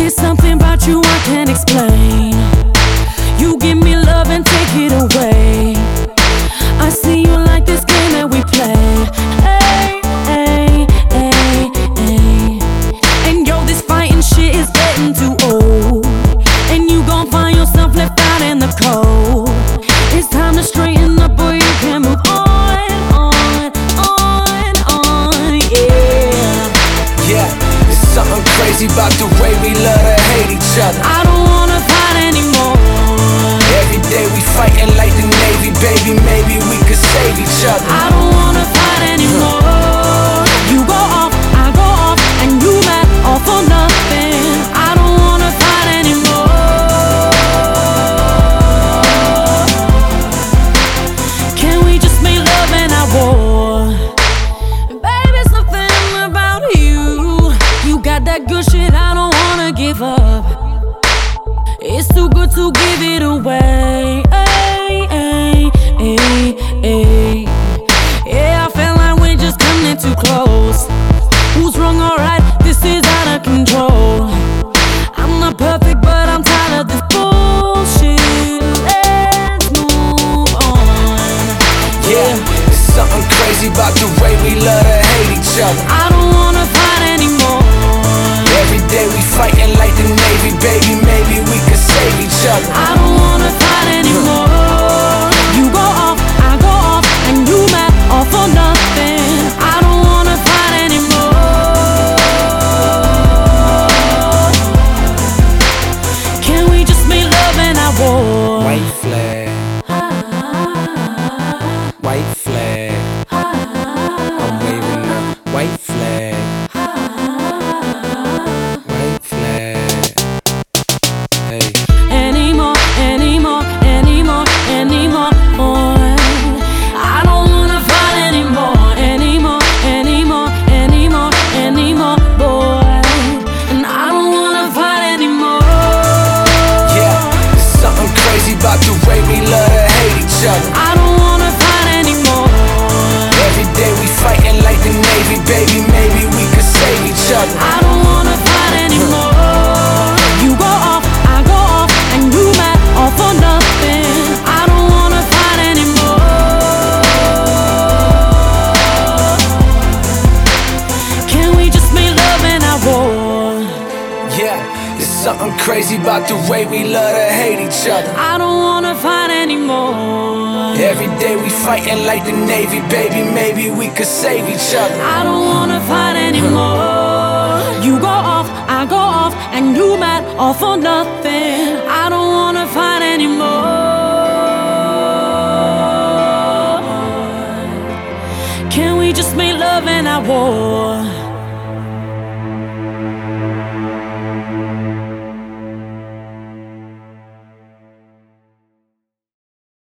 It's something about you I can't explain. You give me love and take it away. I see you like this game that we play. Hey, hey, hey, hey. And yo, this fighting shit is getting too old. And you gon' find yourself left out in the cold. It's time to straighten up or you can move on, yeah. Yeah, it's something crazy about the way we love to hate each other. I don't wanna fight anymore. Every day we fighting like the Navy, baby, maybe we could save each other. I don't wanna fight anymore. You go off, I go off, and you mad all for nothing. I don't wanna fight anymore. Can we just make love and not war? Baby, something about you. You got that good shit I don't wanna give up. It's too good to give it away. Ay, ay, ay, ay. Yeah, I feel like we're just coming too close. Who's wrong or right? This is out of control. I'm not perfect, but I'm tired of this bullshit. Let's move on. Yeah, it's something crazy about the way we love to hate each other. I don't wanna fight anymore. Every day we fighting like the Navy, baby, maybe we could save each other. I don't wanna fight anymore. You go off, I go off, and you mad all for nothing. I don't wanna fight anymore. Can we just make love and not war? White flag, white flag. I'm waving the white flag. White flag. Hey. Anymore, anymore, anymore, anymore. I don't wanna fight anymore, anymore, anymore, anymore, anymore, boy. And I don't wanna fight anymore. Yeah, there's something crazy about the way we love to hate each other. I don't wanna fight anymore. Every day we fighting like the Navy, baby, maybe we could save each other. I don't wanna fight anymore. You go off, I go off, and you mad all for nothing. I don't wanna fight anymore. Can we just make love and not war? Yeah, there's something crazy about the way we love to hate each other. I don't wanna fight anymore. Every day we fighting like the Navy, baby, maybe we could save each other. I don't wanna fight anymore. You go off, I go off, and you mad all for nothing.